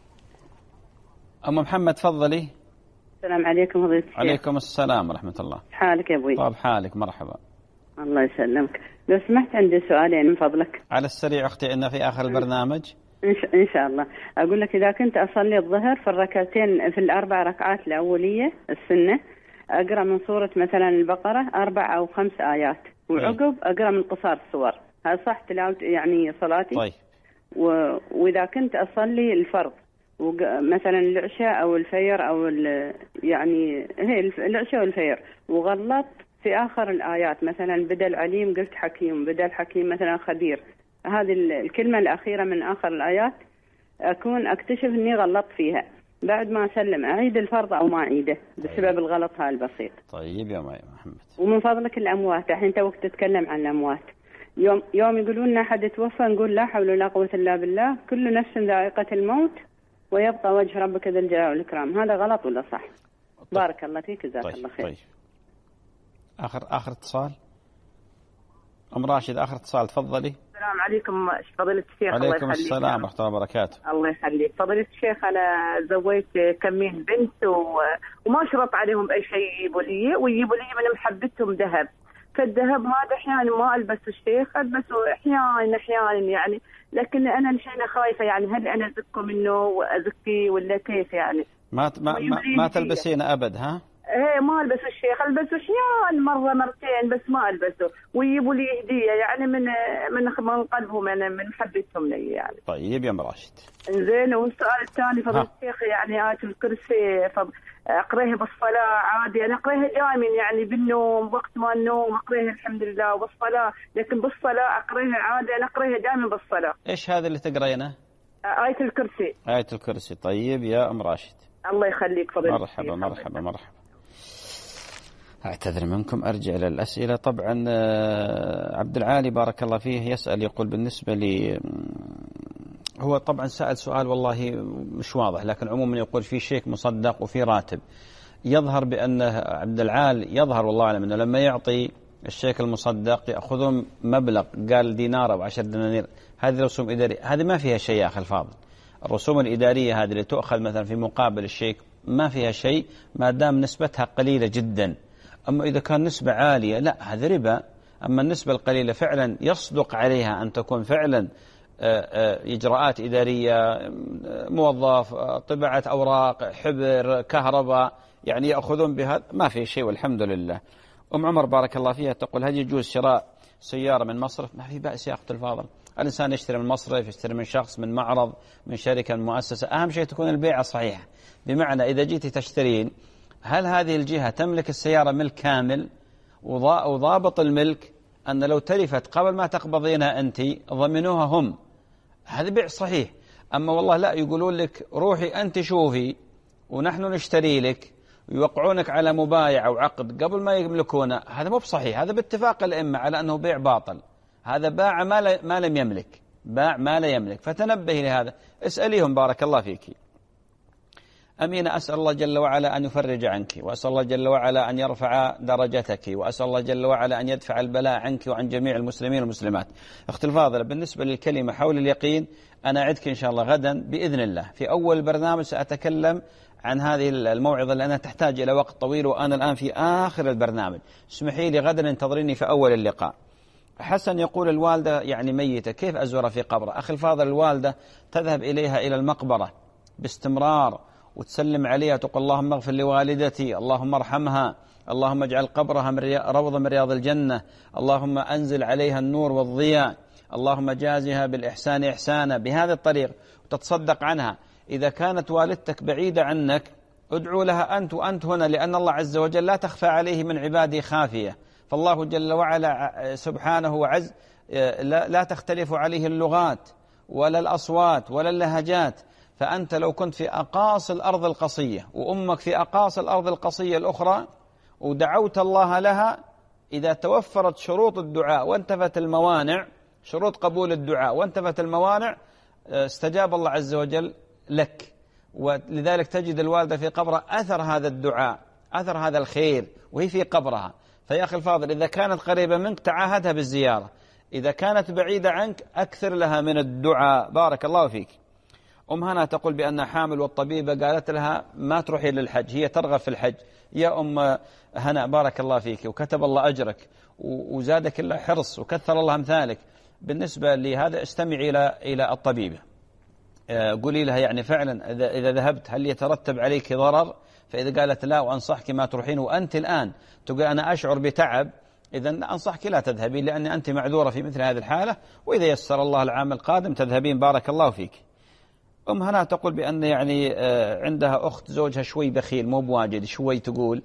أم محمد تفضلي. السلام عليكم فضيلة الشيخ. عليكم السلام ورحمة الله. حالك يا أبوي؟ طاب حالك، مرحبا. الله يسلمك. لو سمحت عندي سؤالين من فضلك. على السريع أختي، إن في آخر البرنامج. إن شاء الله. أقول لك إذا كنت أصلي الظهر في الركعتين في الأربع ركعات الأولية السنة، أقرأ من سورة مثلا البقرة 4 أو 5 آيات، وعقب أقرأ من قصار السور، هل صح تلاوة يعني صلاتي؟ طيب. وإذا كنت أصلي الفرض مثلا العشاء أو الفجر أو يعني هي العشاء والفجر، وغلطت في آخر الآيات، مثلا بدل عليم قلت حكيم، بدل حكيم مثلا خبير، هذه الكلمة الأخيرة من آخر الآيات أكتشف أني غلطت فيها، بعد ما أسلم أعيد الفرض أو ما أعيده بسبب الغلط هذا البسيط. طيب يا محمد. ومن فضلك الأموات، الحين أنت وقت تتكلم عن الأموات، يوم يقولون لنا أحد توفى نقول لا حول ولا قوة إلا بالله، كل نفس ذائقة الموت ويبقى وجه ربك ذا الجلال والإكرام، هذا غلط ولا صح؟ طيب. بارك الله فيك، جزاك الله خير. طيب. آخر اتصال. أم راشد، آخر اتصال، تفضلي. السلام عليكم فضيلة الشيخ. عليكم السلام ورحمة الله وبركاته. الله يخليك فضيلة الشيخ. أنا زوجت كمين بنت وما شرط عليهم أي شيء ويجيبوا لي من محبتهم ذهب، فالذهب هذا أحيانا ما ألبسه الشيخ، ألبسه أحيانا يعني، لكن أنا مشان خايفة يعني هل أنا أزكه منه وأزكي ولا كيف يعني؟ ما تلبسين أبد ها؟ ايه ما البسه الشيخ، البسه احيانا مره مرتين بس ما البسه، ويجيبوا لي هديه يعني من قلبهم، من محبتهم لي يعني. طيب يا ام راشد. زين. والسؤال الثاني فضيلة الشيخ، يعني آية الكرسي اقريها بالصلاه عادي، انا اقريها دائما يعني بالنوم، وقت ما النوم اقريها الحمد لله وبالصلاه، لكن بالصلاه اقريها عادي، انا اقريها دائما بالصلاه. ايش هذا اللي تقرينه؟ آية الكرسي. آية الكرسي. طيب يا ام راشد. الله يخليك فضيلة الشيخ. مرحبا. أعتذر منكم، أرجع إلى الأسئلة. طبعا عبد العالي بارك الله فيه يسأل، يقول بالنسبة لي هو طبعا سأل سؤال والله مش واضح، لكن عموما يقول في شيك مصدق وفي راتب. يظهر بأن عبد العال يظهر والله أعلم أنه لما يعطي الشيك المصدق يأخذون مبلغ، قال دينار أو 10 دنانير، هذه رسوم إدارية، هذه ما فيها شيء يا أخي الفاضل. الرسوم الإدارية هذه اللي تؤخذ مثلا في مقابل الشيك ما فيها شيء ما دام نسبتها قليلة جدا. أما إذا كان نسبة عالية لا، هذا ربا. أما النسبة القليلة فعلا يصدق عليها أن تكون فعلا إجراءات إدارية، موظف، طباعة أوراق، حبر، كهرباء، يعني يأخذون بهذا ما في شيء والحمد لله. عمر بارك الله فيها تقول هل يجوز شراء سيارة من مصرف؟ ما في بأس يا أخت الفاضل، الإنسان يشتري من مصرف، يشتري من شخص، من معرض، من شركة، من مؤسسة، أهم شيء تكون البيعة صحيحة. بمعنى إذا جيتي تشترين هل هذه الجهة تملك السيارة ملك كامل وضابط الملك أن لو تلفت قبل ما تقبضينها أنت ضمنوها هم، هذا بيع صحيح. أما والله لا، يقولون لك روحي أنت شوفي ونحن نشتري لك، ويوقعونك على مبايع أو عقد قبل ما يملكونه، هذا مو بصحيح، هذا باتفاق الأئمة على أنه بيع باطل، هذا باع ما لم يملك، باع ما لا يملك، فتنبهي لهذا، اسأليهم بارك الله فيك. أمينة أسأل الله جل وعلا أن يفرج عنك، وأسأل الله جل وعلا أن يرفع درجتك، وأسأل الله جل وعلا أن يدفع البلاء عنك وعن جميع المسلمين والمسلمات. أختي الفاضلة، بالنسبة للكلمة حول اليقين أنا أعدك إن شاء الله غدا بإذن الله في أول البرنامج سأتكلم عن هذه الموعظة لأنها تحتاج إلى وقت طويل، وأنا الآن في آخر البرنامج، اسمحي لي غدا انتظريني في أول اللقاء. حسن يقول الوالدة يعني ميتة، كيف أزورها في قبرها؟ أخي الفاضل، الوالدة تذهب إليها إلى المقبرة باستمرار وتسلم عليها، تقول اللهم اغفر لوالدتي، اللهم ارحمها، اللهم اجعل قبرها روضة من رياض الجنة، اللهم أنزل عليها النور والضياء، اللهم جازها بالإحسان إحسانا، بهذا الطريق وتتصدق عنها. إذا كانت والدتك بعيدة عنك ادعو لها أنت وأنت هنا، لأن الله عز وجل لا تخفى عليه من عباده خافية، فالله جل وعلا سبحانه وعز لا تختلف عليه اللغات ولا الأصوات ولا اللهجات. فأنت لو كنت في أقاصي الأرض القصية وأمك في أقاصي الأرض القصية الأخرى ودعوت الله لها، إذا توفرت شروط الدعاء وانتفت الموانع، شروط قبول الدعاء وانتفت الموانع، استجاب الله عز وجل لك. ولذلك تجد الوالدة في قبرها أثر هذا الدعاء، أثر هذا الخير وهي في قبرها. فيا أخي الفاضل، إذا كانت قريبة منك تعاهدها بالزيارة، إذا كانت بعيدة عنك أكثر لها من الدعاء. بارك الله فيك. هنا تقول بأنها حامل والطبيبة قالت لها ما تروحي للحج، هي ترغب في الحج. يا أم هنا بارك الله فيك وكتب الله أجرك وزادك الله حرص وكثر الله أمثالك. بالنسبة لهذا استمعي إلى الطبيبة، قولي لها يعني فعلا إذا ذهبت هل يترتب عليك ضرر؟ فإذا قالت لا وأنصحك ما تروحين وأنت الآن تقول أنا أشعر بتعب، إذا أنصحك لا تذهبين لأن أنت معذورة في مثل هذه الحالة، وإذا يسر الله العام القادم تذهبين. بارك الله فيك. هنا تقول بأن يعني عندها أخت زوجها شوي بخيل مو بواجد، شوي تقول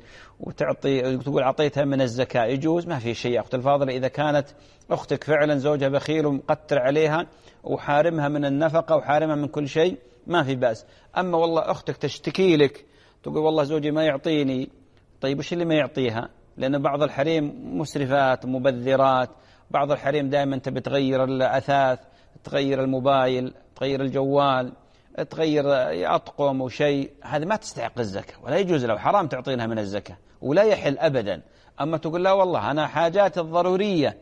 تقول أعطيتها من الزكاة، يجوز؟ ما في شيء. أخت الفاضلة، إذا كانت أختك فعلا زوجها بخيل ومقتر عليها وحارمها من النفقة وحارمها من كل شيء ما في بأس. أما والله أختك تشتكي لك تقول والله زوجي ما يعطيني، طيب وش اللي ما يعطيها؟ لأن بعض الحريم مسرفات مبذرات، بعض الحريم دائما تبي تغير الأثاث، تغير الموبايل، تغير الجوال، تغير أطقم وشيء، هذا ما تستحق الزكاة ولا يجوز له، حرام تعطينها من الزكاة ولا يحل أبدا. أما تقول لا والله أنا حاجات الضرورية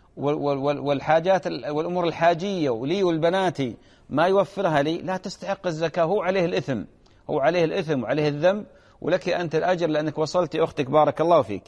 والحاجات والأمور الحاجية ولي والبناتي ما يوفرها لي، لا تستحق الزكاة، هو عليه الإثم، هو عليه الإثم وعليه الذنب، ولك أنت الأجر لأنك وصلت أختك. بارك الله فيك.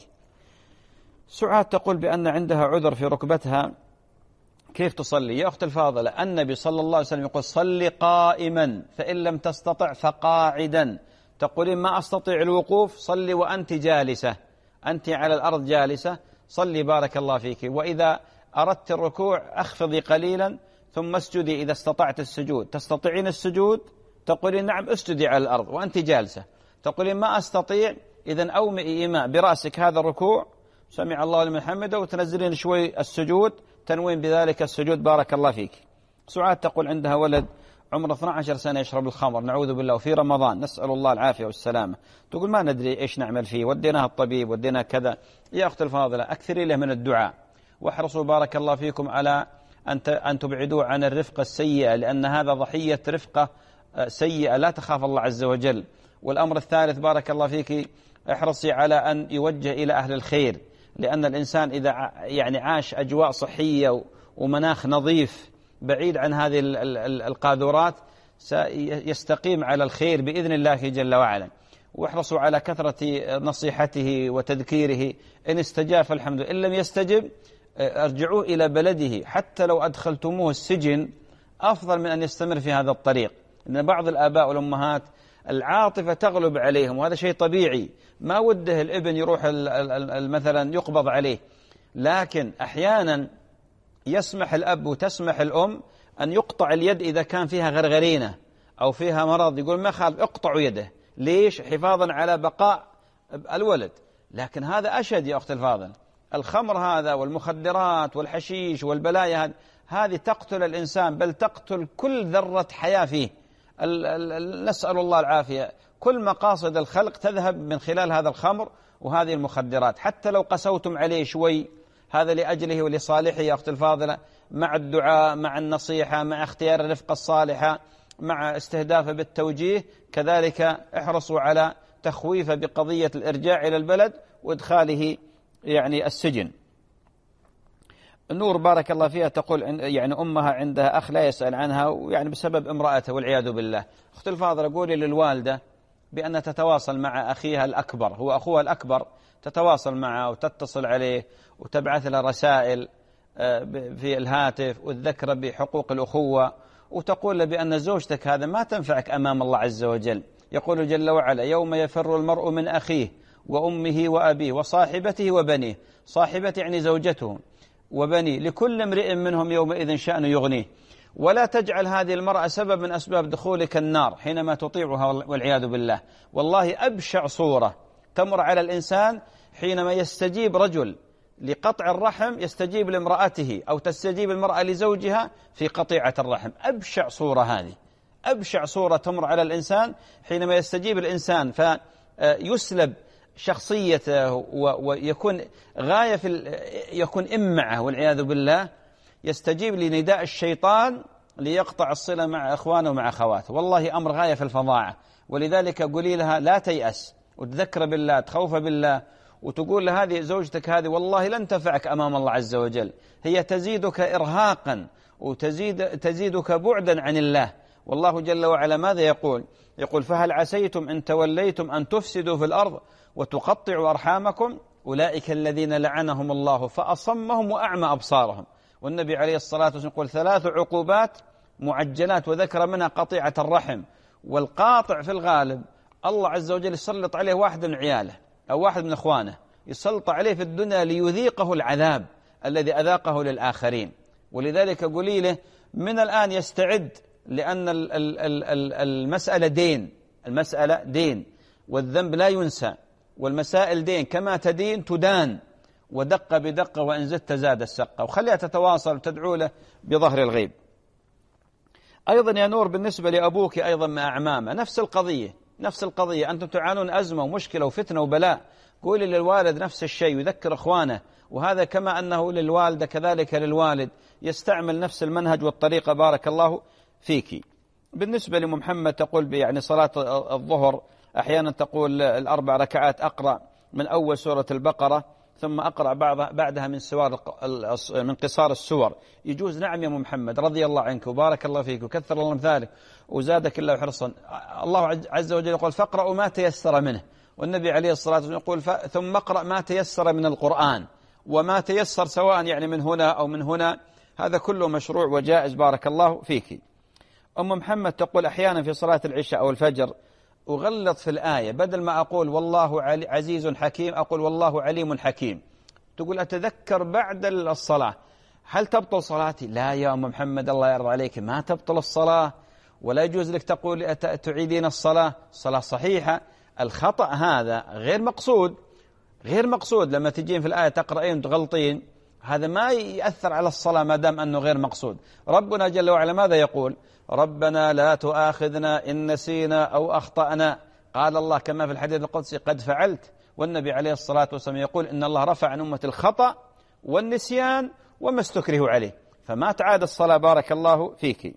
سعاد تقول بأن عندها عذر في ركبتها، كيف تصلي؟ يا أخت الفاضلة، النبي صلى الله عليه وسلم يقول صلي قائما فإن لم تستطع فقاعدا. تقولين ما أستطيع الوقوف، صلي وأنت جالسة، أنت على الأرض جالسة، صلي بارك الله فيك. وإذا أردت الركوع أخفضي قليلا ثم اسجدي إذا استطعت السجود. تستطيعين السجود؟ تقولين نعم اسجدي على الأرض وأنت جالسة. تقولين ما أستطيع، إذن أومئي إيماء برأسك هذا الركوع، سمع الله لمن حمده، وتنزلين شوي السجود تنوين بذلك السجود. بارك الله فيك. سعاد تقول عندها ولد عمره 12 سنة يشرب الخمر، نعوذ بالله، وفي رمضان، نسأل الله العافية والسلامة. تقول ما ندري إيش نعمل فيه، وديناه الطبيب، وديناه كذا. يا أخت الفاضلة، أكثري له من الدعاء، واحرصوا بارك الله فيكم على أن تبعدوا عن الرفقة السيئة، لأن هذا ضحية رفقة سيئة لا تخاف الله عز وجل. والأمر الثالث بارك الله فيك، احرصي على أن يوجه إلى أهل الخير، لأن الإنسان إذا يعني عاش أجواء صحية ومناخ نظيف بعيد عن هذه القاذورات سيستقيم على الخير بإذن الله جل وعلا. واحرصوا على كثرة نصيحته وتذكيره، إن استجاب فالحمد لله، إن لم يستجب ارجعوه إلى بلده، حتى لو أدخلتموه السجن أفضل من أن يستمر في هذا الطريق. إن بعض الآباء والأمهات العاطفة تغلب عليهم، وهذا شيء طبيعي، ما وده الابن يروح مثلا يقبض عليه، لكن أحيانا يسمح الأب وتسمح الأم أن يقطع اليد إذا كان فيها غرغرينة أو فيها مرض، يقول ما خالف اقطعوا يده، ليش؟ حفاظا على بقاء الولد. لكن هذا أشد يا أخت الفاضل، الخمر هذا والمخدرات والحشيش والبلايا هذه تقتل الإنسان، بل تقتل كل ذرة حياة فيه. نسأل الله العافية. كل مقاصد الخلق تذهب من خلال هذا الخمر وهذه المخدرات. حتى لو قسوتم عليه شوي، هذا لأجله ولصالحه يا أخت الفاضلة، مع الدعاء، مع النصيحة، مع اختيار الرفقة الصالحة، مع استهدافه بالتوجيه، كذلك احرصوا على تخويفه بقضية الإرجاع إلى البلد وإدخاله يعني السجن. النور بارك الله فيها تقول يعني أمها عندها أخ لا يسأل عنها، ويعني بسبب امرأته والعياذ بالله. أخت الفاضلة قولي للوالدة بأن تتواصل مع أخيها الأكبر، هو أخوها الأكبر، تتواصل معه وتتصل عليه وتبعث له رسائل في الهاتف وتذكره بحقوق الأخوة، وتقول له بأن زوجتك هذا ما تنفعك أمام الله عز وجل. يقول جل وعلا: يوم يفر المرء من أخيه وأمه وأبيه وصاحبته وبنيه. صاحبته يعني زوجته، وبني لكل امرئ منهم يومئذ شأن يغنيه. ولا تجعل هذه المرأة سبب من أسباب دخولك النار حينما تطيعها والعياذ بالله. والله أبشع صورة تمر على الإنسان حينما يستجيب رجل لقطع الرحم، يستجيب لامرأته أو تستجيب المرأة لزوجها في قطيعة الرحم. أبشع صورة هذه، أبشع صورة تمر على الإنسان حينما يستجيب الإنسان فيسلب شخصيته ويكون غاية يكون إمعة والعياذ بالله، يستجيب لنداء الشيطان ليقطع الصلة مع إخوانه ومع أخواته. والله أمر غاية في الفظاعة. ولذلك قولي لها لا تيأس، وتذكر بالله، تخوف بالله، وتقول لها هذه زوجتك هذه والله لن تنفعك أمام الله عز وجل، هي تزيدك إرهاقا وتزيدك بعدا عن الله. والله جل وعلا ماذا يقول؟ يقول: فهل عسيتم إن توليتم أن تفسدوا في الأرض وتقطعوا أرحامكم أولئك الذين لعنهم الله فأصمهم وأعمى أبصارهم. والنبي عليه الصلاة والسلام يقول 3 عقوبات معجلات، وذكر منها قطيعة الرحم. والقاطع في الغالب الله عز وجل يسلط عليه واحد من عياله أو واحد من إخوانه، يسلط عليه في الدنيا ليذيقه العذاب الذي أذاقه للآخرين. ولذلك قولي له من الآن يستعد، لأن المسألة دين، المسألة دين، والذنب لا ينسى، والمسائل دين، كما تدين تدان، ودق بدقة وإن زدت زاد السقة. وخليها تتواصل وتدعو له بظهر الغيب. أيضا يا نور بالنسبة لأبوك أيضا مع أعمامه نفس القضية، نفس القضية. أنتم تعانون أزمة ومشكلة وفتنة وبلاء، قولي للوالد نفس الشيء، يذكر إخوانه. وهذا كما أنه للوالدة كذلك للوالد، يستعمل نفس المنهج والطريقة. بارك الله فيك. بالنسبة لمحمد تقول يعني صلاة الظهر أحيانا تقول 4 ركعات أقرأ من أول سورة البقرة ثم أقرأ بعدها من قصار السور. يجوز؟ نعم يا محمد، رضي الله عنك وبارك الله فيك وكثر الله مثالك وزادك الله حرصا. الله عز وجل يقول: فاقرأوا ما تيسر منه. والنبي عليه الصلاة والسلام يقول: ثم اقرأ ما تيسر من القرآن. وما تيسر سواء يعني من هنا أو من هنا، هذا كله مشروع وجائز. بارك الله فيك. أم محمد تقول: أحيانا في صلاة العشاء أو الفجر أغلط في الآية، بدل ما أقول والله عزيز حكيم أقول والله عليم حكيم. تقول: أتذكر بعد الصلاة، هل تبطل صلاتي؟ لا يا أم محمد الله يرضى عليك، ما تبطل الصلاة، ولا يجوز لك تقول تعيدين الصلاة. الصلاة صحيحة. الخطأ هذا غير مقصود، غير مقصود. لما تجين في الآية تقرأين وتغلطين، هذا ما يأثر على الصلاة ما دام أنه غير مقصود. ربنا جل وعلا ماذا يقول؟ ربنا لا تؤاخذنا إن نسينا أو أخطأنا. قال الله كما في الحديث القدسي: قد فعلت. والنبي عليه الصلاة والسلام يقول: إن الله رفع عن أمة الخطأ والنسيان وما استكرهوا عليه. فما تعاد الصلاة. بارك الله فيك.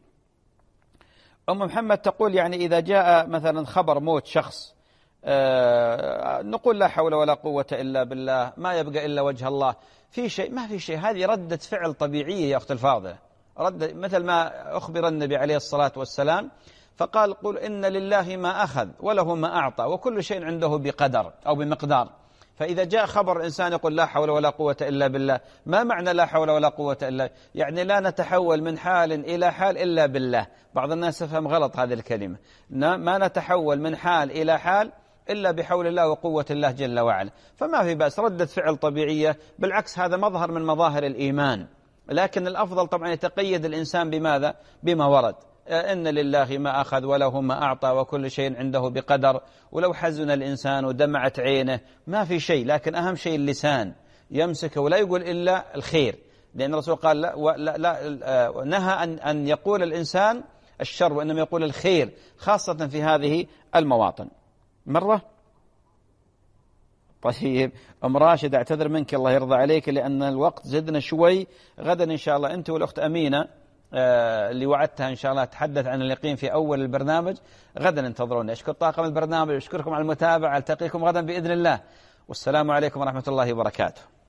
أم محمد تقول: يعني إذا جاء مثلا خبر موت شخص نقول لا حول ولا قوة إلا بالله، ما يبقى إلا وجه الله. في شيء؟ ما في شيء، هذه ردة فعل طبيعية يا أخت الفاضلة، مثل ما أخبر النبي عليه الصلاة والسلام فقال قل إن لله ما أخذ وله ما أعطى وكل شيء عنده بقدر أو بمقدار. فإذا جاء خبر إنسان يقول لا حول ولا قوة إلا بالله، ما معنى لا حول ولا قوة إلا؟ يعني لا نتحول من حال إلى حال إلا بالله. بعض الناس يفهم غلط هذه الكلمة، ما نتحول من حال إلى حال إلا بحول الله وقوة الله جل وعلا. فما في بأس، ردة فعل طبيعية، بالعكس هذا مظهر من مظاهر الإيمان. لكن الأفضل طبعا يتقيد الإنسان بماذا؟ بما ورد، إن لله ما أخذ وله ما أعطى وكل شيء عنده بقدر. ولو حزن الإنسان ودمعت عينه ما في شيء، لكن أهم شيء اللسان يمسكه ولا يقول إلا الخير، لأن الرسول قال لا نهى أن يقول الإنسان الشر وإنما يقول الخير، خاصة في هذه المواطن. مرة طيب أم راشد أعتذر منك الله يرضى عليك لأن الوقت زدنا شوي. غدا إن شاء الله أنت والأخت أمينة اللي وعدتها إن شاء الله تحدث عن اليقين في أول البرنامج، غدا انتظروني. أشكر طاقم البرنامج وأشكركم على المتابعة، ألتقيكم غدا بإذن الله، والسلام عليكم ورحمة الله وبركاته.